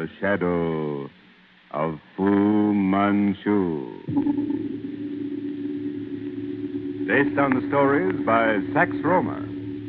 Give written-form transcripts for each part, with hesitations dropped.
The Shadow of Fu Manchu. Based on the stories by Sax Rohmer.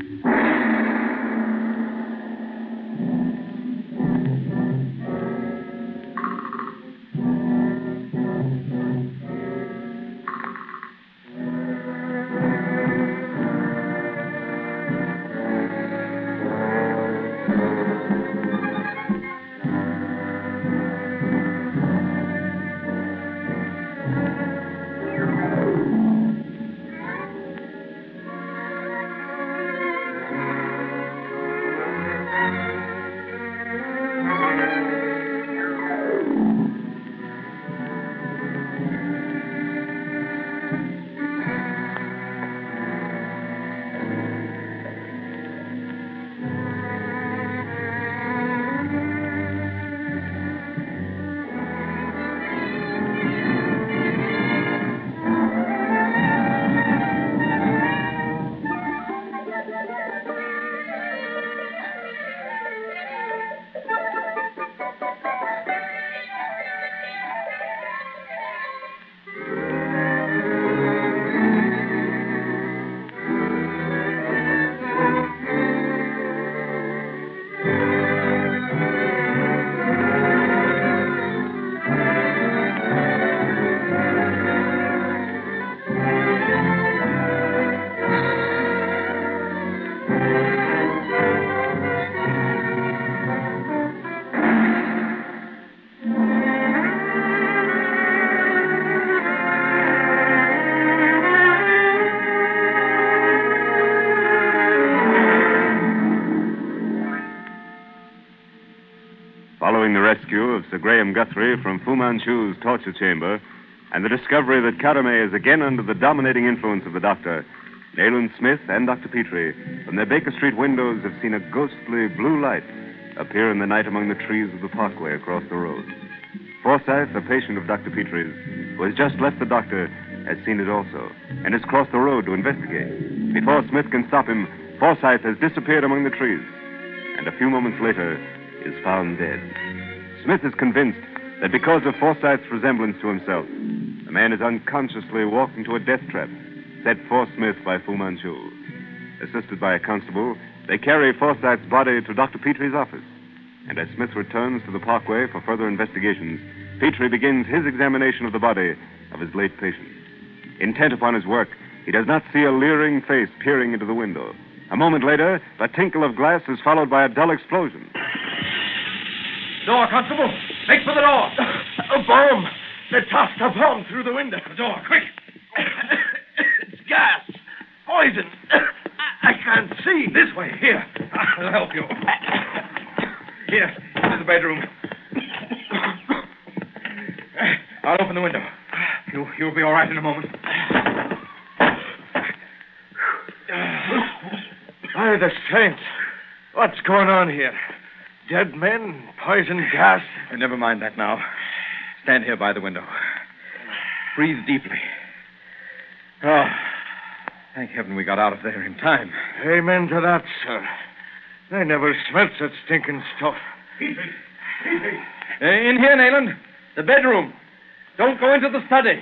Following the rescue of Sir Graham Guthrie from Fu Manchu's torture chamber and the discovery that Karame is again under the dominating influence of the doctor, Nayland Smith and Dr. Petrie, from their Baker Street windows, have seen a ghostly blue light appear in the night among the trees of the parkway across the road. Forsyth, a patient of Dr. Petrie's, who has just left the doctor, has seen it also and has crossed the road to investigate. Before Smith can stop him, Forsyth has disappeared among the trees, and a few moments later is found dead. Smith is convinced that because of Forsyth's resemblance to himself, the man is unconsciously walked into a death trap set for Smith by Fu Manchu. Assisted by a constable, they carry Forsyth's body to Dr. Petrie's office. And as Smith returns to the parkway for further investigations, Petrie begins his examination of the body of his late patient. Intent upon his work, he does not see a leering face peering into the window. A moment later, the tinkle of glass is followed by a dull explosion. Door, Constable! Make for the door! A bomb! They tossed a bomb through the window. The door, quick! It's gas! Poison! I can't see. This way, here. I'll help you. Here, into the bedroom. I'll open the window. You'll be all right in a moment. By the saints! What's going on here? Dead men? Poison gas? Never mind that now. Stand here by the window. Breathe deeply. Oh, thank heaven we got out of there in time. Amen to that, sir. I never smelt such stinking stuff. In here, Nayland. The bedroom. Don't go into the study.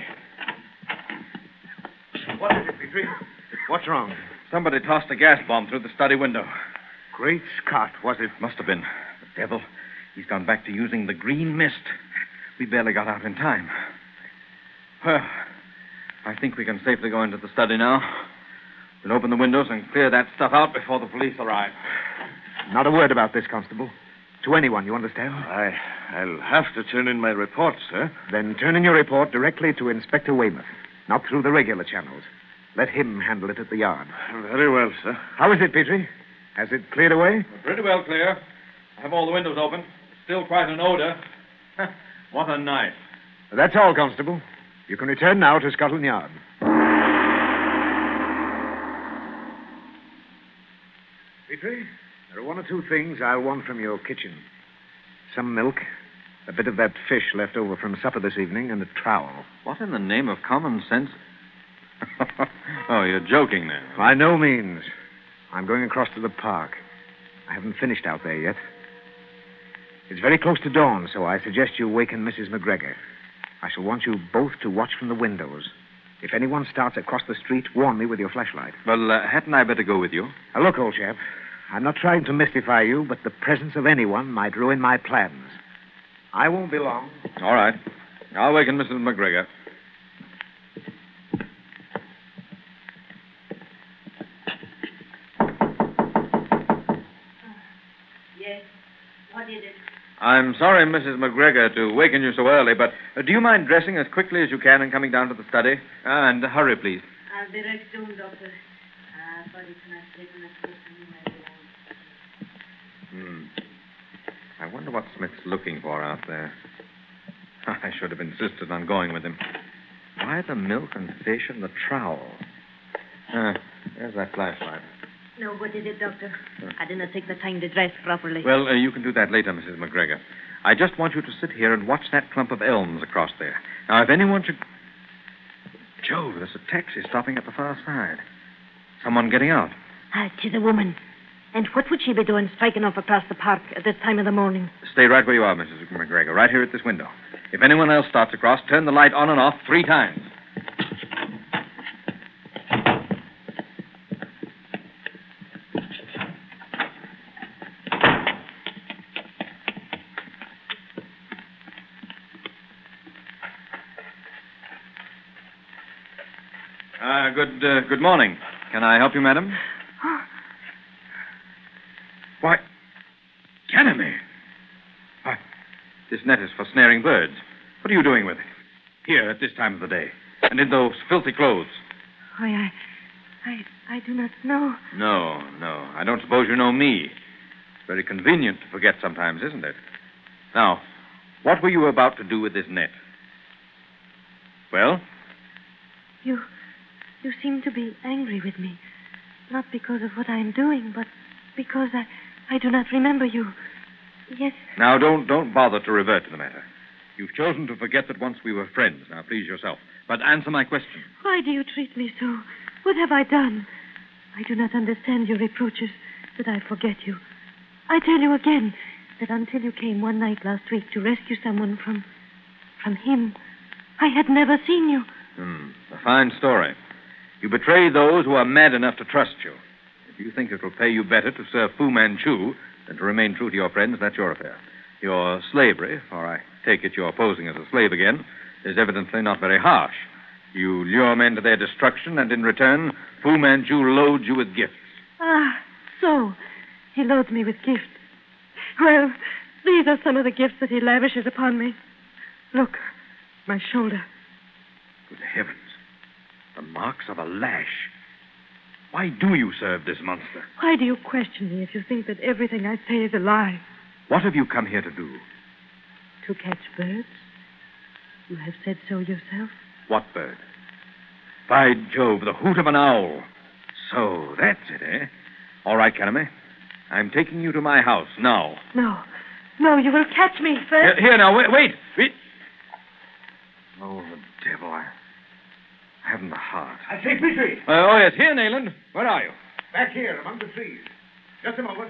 What is it, Petrie? What's wrong? Somebody tossed a gas bomb through the study window. Great Scott, was it? Must have been. The devil. He's gone back to using the green mist. We barely got out in time. Well, I think we can safely go into the study now. We'll open the windows and clear that stuff out before the police arrive. Not a word about this, Constable. To anyone, you understand? I'll have to turn in my report, sir. Then turn in your report directly to Inspector Weymouth, not through the regular channels. Let him handle it at the yard. Very well, sir. How is it, Petrie? Has it cleared away? Pretty well clear. I have all the windows open. Still quite an odor. What a night. That's all, Constable. You can return now to Scotland Yard. Petrie, there are one or two things I'll want from your kitchen. Some milk, a bit of that fish left over from supper this evening, and a trowel. What in the name of common sense? Oh, you're joking now. By no means. I'm going across to the park. I haven't finished out there yet. It's very close to dawn, so I suggest you waken Mrs. McGregor. I shall want you both to watch from the windows. If anyone starts across the street, warn me with your flashlight. Well, hadn't I better go with you? Now, look, old chap, I'm not trying to mystify you, but the presence of anyone might ruin my plans. I won't be long. All right. I'll waken Mrs. McGregor. Yes. What is it? I'm sorry, Mrs. McGregor, to waken you so early, but do you mind dressing as quickly as you can and coming down to the study? And hurry, please. I'll be right soon, Doctor. I wonder what Smith's looking for out there. I should have insisted on going with him. Why the milk and fish and the trowel? There's that flashlight. No, what is it, Doctor? I didn't take the time to dress properly. Well, you can do that later, Mrs. McGregor. I just want you to sit here and watch that clump of elms across there. Now, if anyone should... Jove, there's a taxi stopping at the far side. Someone getting out. Tis a woman. And what would she be doing striking off across the park at this time of the morning? Stay right where you are, Mrs. McGregor, right here at this window. If anyone else starts across, turn the light on and off 3 times. Good morning. Can I help you, madam? Why, Canamy. Why, this net is for snaring birds. What are you doing with it? Here at this time of the day. And in those filthy clothes. Why, I do not know. No. I don't suppose you know me. It's very convenient to forget sometimes, isn't it? Now, what were you about to do with this net? Well? You seem to be angry with me. Not because of what I am doing, but because I do not remember you. Yes. Now, don't bother to revert to the matter. You've chosen to forget that once we were friends. Now, please yourself. But answer my question. Why do you treat me so? What have I done? I do not understand your reproaches that I forget you. I tell you again that until you came one night last week to rescue someone from him, I had never seen you. A fine story. You betray those who are mad enough to trust you. If you think it will pay you better to serve Fu Manchu than to remain true to your friends, that's your affair. Your slavery, for I take it you're posing as a slave again, is evidently not very harsh. You lure men to their destruction, and in return, Fu Manchu loads you with gifts. So he loads me with gifts. Well, these are some of the gifts that he lavishes upon me. Look, my shoulder. Good heavens. The marks of a lash. Why do you serve this monster? Why do you question me if you think that everything I say is a lie? What have you come here to do? To catch birds? You have said so yourself. What bird? By Jove, the hoot of an owl. So, that's it, eh? All right, Canamy. I'm taking you to my house now. No, you will catch me first. Here now, wait. Oh, the devil, I haven't the heart. I say, Petrie. Oh, yes, here, Nayland. Where are you? Back here, among the trees. Just a moment.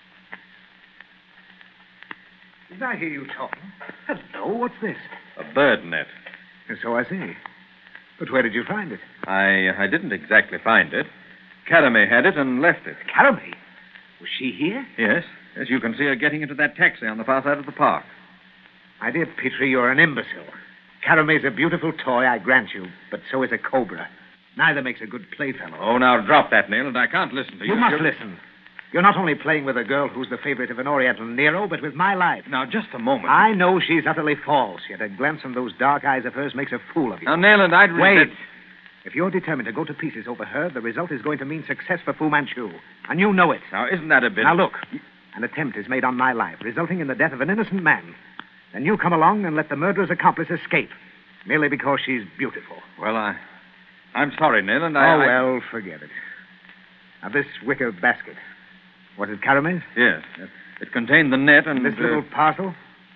Did I hear you talking? Hello, what's this? A bird net. So I see. But where did you find it? I didn't exactly find it. Canamy had it and left it. Canamy? Was she here? Yes. As you can see her getting into that taxi on the far side of the park. My dear Petrie, you're an imbecile. Caramy's a beautiful toy, I grant you, but so is a cobra. Neither makes a good playfellow. Oh, now drop that, Nayland. I can't listen to you. You must listen. You're not only playing with a girl who's the favorite of an Oriental Nero, but with my life. Now, just a moment. I know she's utterly false, yet a glance from those dark eyes of hers makes a fool of you. Now, Nayland, I'd... Wait. If you're determined to go to pieces over her, the result is going to mean success for Fu Manchu. And you know it. Now, isn't that a bit... Now, look. An attempt is made on my life, resulting in the death of an innocent man. Then you come along and let the murderer's accomplice escape, merely because she's beautiful. Well, I'm sorry, Nayland. Well, forget it. Now, this wicker basket. Was it Caramy's? Yes. It contained the net and... This little parcel?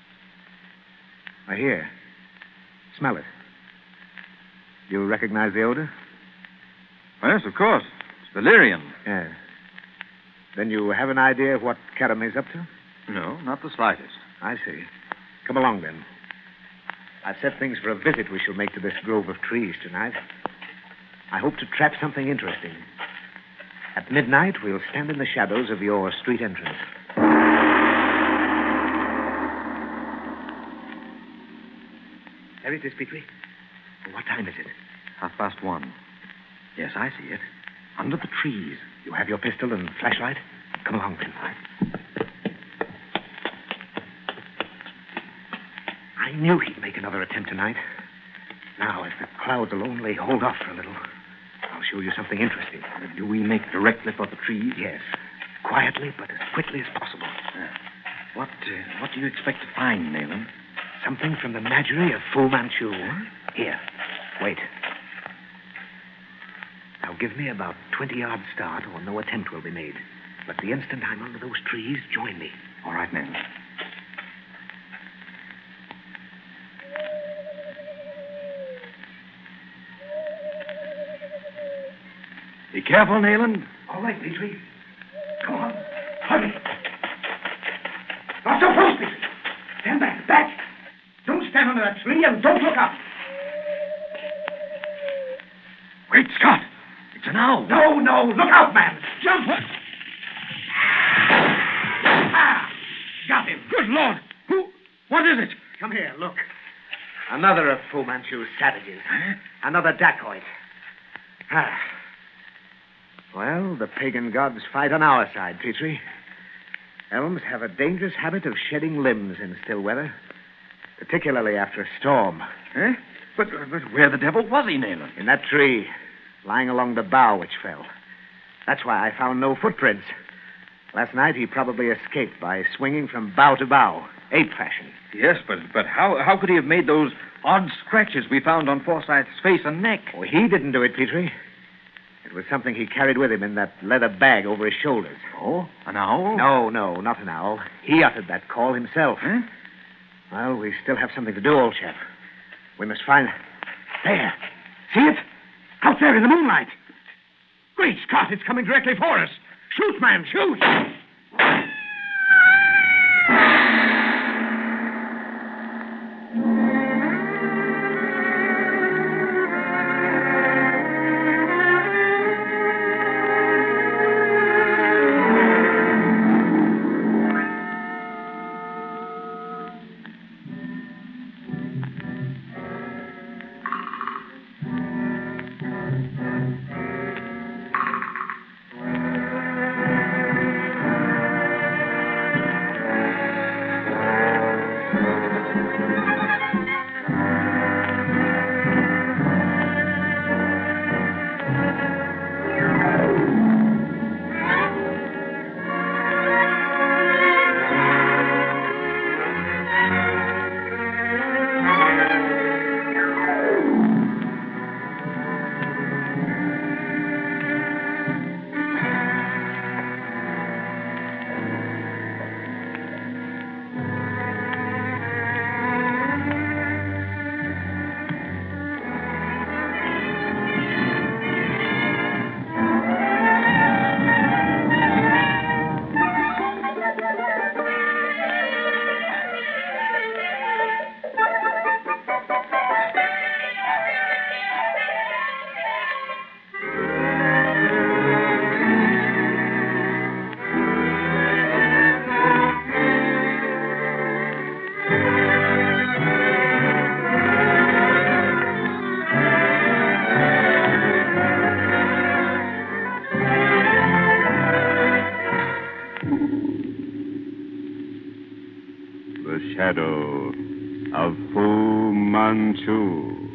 Here. Smell it. Do you recognize the odor? Yes, of course. It's valerian. Yes. Then you have an idea of what Caramy's up to? No, not the slightest. I see. Come along, then. I've set things for a visit we shall make to this grove of trees tonight. I hope to trap something interesting. At midnight, we'll stand in the shadows of your street entrance. There it is, Petrie. What time is it? 1:30. Yes, I see it. Under the trees. You have your pistol and flashlight? Come along, then. I knew he'd make another attempt tonight. Now, if the clouds will only hold off for a little, I'll show you something interesting. Do we make directly for the trees? Yes. Quietly, but as quickly as possible. What do you expect to find, Nayland? Something from the menagerie of Fu Manchu. Here. Wait. Now, give me about 20 yards start, or no attempt will be made. But the instant I'm under those trees, join me. All right, Nayland. Be careful, Nayland. All right, Petrie. Come on. Hurry. Not so close, Petrie. Stand back. Back. Don't stand under that tree and don't look up. Great Scott! It's an owl. No. Look out, man. Jump. Got him. Good Lord! What is it? Come here, look. Another of Fu Manchu's savages. Huh? Another dacoit. Well, the pagan gods fight on our side, Petrie. Elms have a dangerous habit of shedding limbs in still weather, particularly after a storm. Huh? But where the devil was he, Nayland? In that tree, lying along the bough which fell. That's why I found no footprints. Last night, he probably escaped by swinging from bough to bough, ape fashion. Yes, but how could he have made those odd scratches we found on Forsyth's face and neck? Oh, he didn't do it, Petrie. It was something he carried with him in that leather bag over his shoulders. Oh, an owl? No, not an owl. He uttered that call himself. Huh? Well, we still have something to do, old chap. We must find... There. See it? Out there in the moonlight. Great Scott, it's coming directly for us. Shoot, man, shoot! The Shadow of Fu Manchu.